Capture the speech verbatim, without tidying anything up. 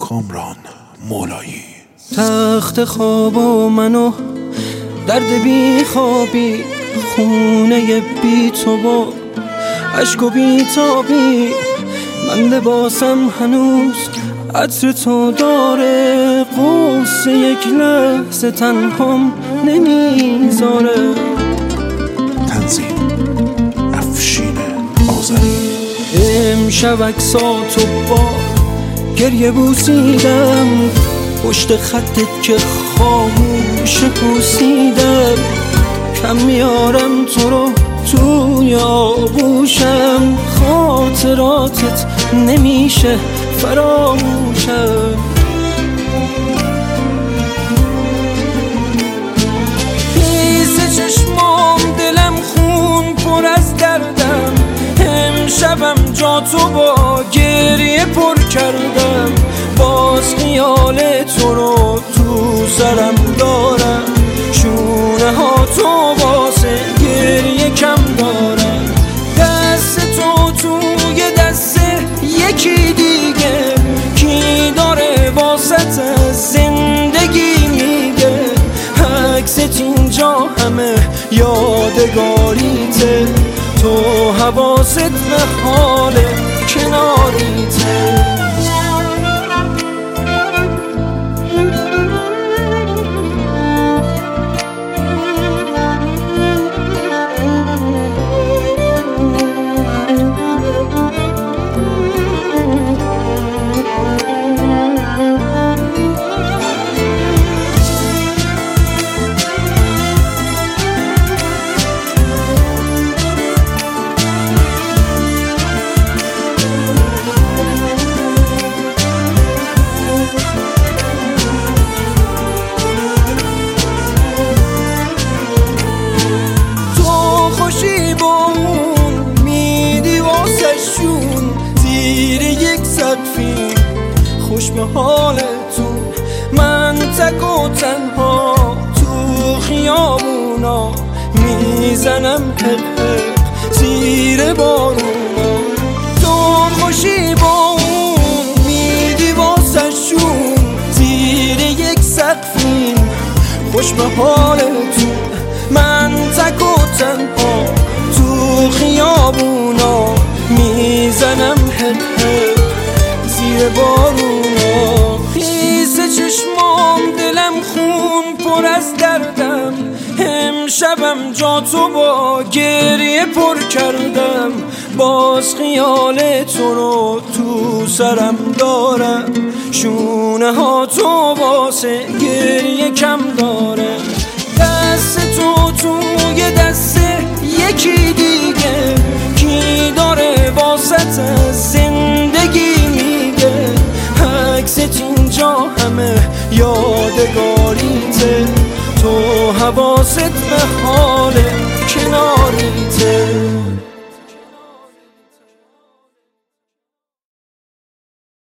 کامران مولایی. تخت خواب و منو درد بی خوابی، خونه بی تو با عشق و بی تابی، من لباسم هنوز عطر تو داره، قصه یک لحظه تنهام نمیذاره. تنظیم افشین آذری. امشب عکساتو با گریه بوسیدم، پشت خطت که خاموش پوسیدم، کم میارم تو رو توی آغوشم، خاطراتت نمیشه فراموشم. خیس چشمام دلم خون پر از دردم، امشبم جا تو با گریه پر کردم، باز خیال تو رو تو سرم دارم، شونه ها تو واسه گریه کم دارم، دست تو توی دست یکی دیگه، کی داره واسط زندگی میگه، عکست اینجا همه یادگاریته، تو حواست به حال کناریته. خوش به حالتون من تک و تنها تو خیابونا میزنم حق حق زیر بارونا، تو خوشی با اون میدی واسه شون زیر یک سقفین، خوش به حالتون من تک و تنها تو خیابونا میزنم حق حق زیر بارونا. خیس چشمام دلم خون پر از دردم، امشبم جا تو با گریه پر کردم، باز خیال تو رو تو سرم دارم، شونه ها تو واسه گریه کم داره، دست تو تو